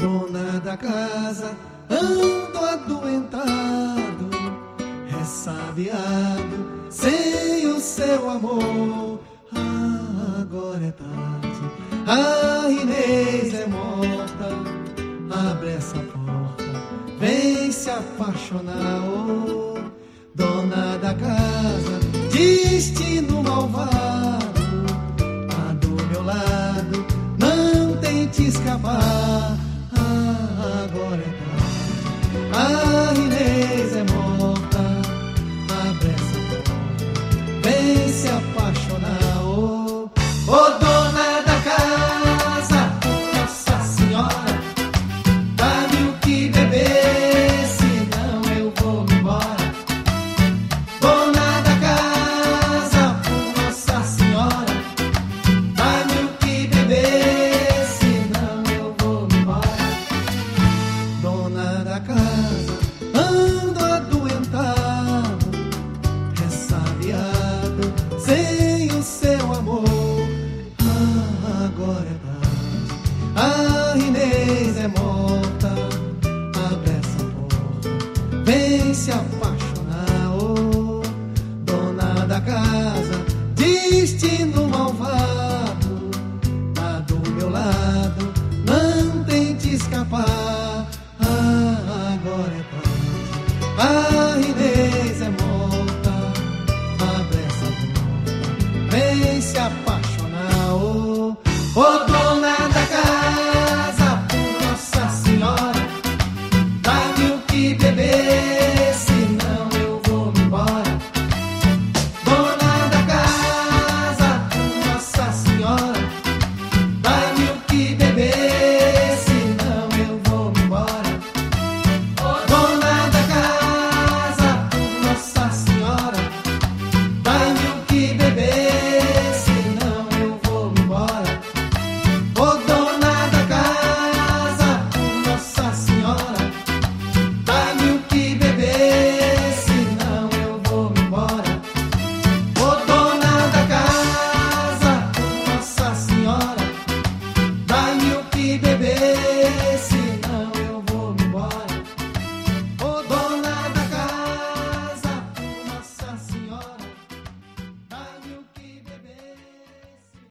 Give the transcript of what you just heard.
Dona da casa, ando adoentado, ressabiado, sem o seu amor. Agora é tarde, a Inês é morta. Abre essa porta, vem se apaixonar. Oh, dona da casa, destino malvado, tá do meu lado, não tente escapar.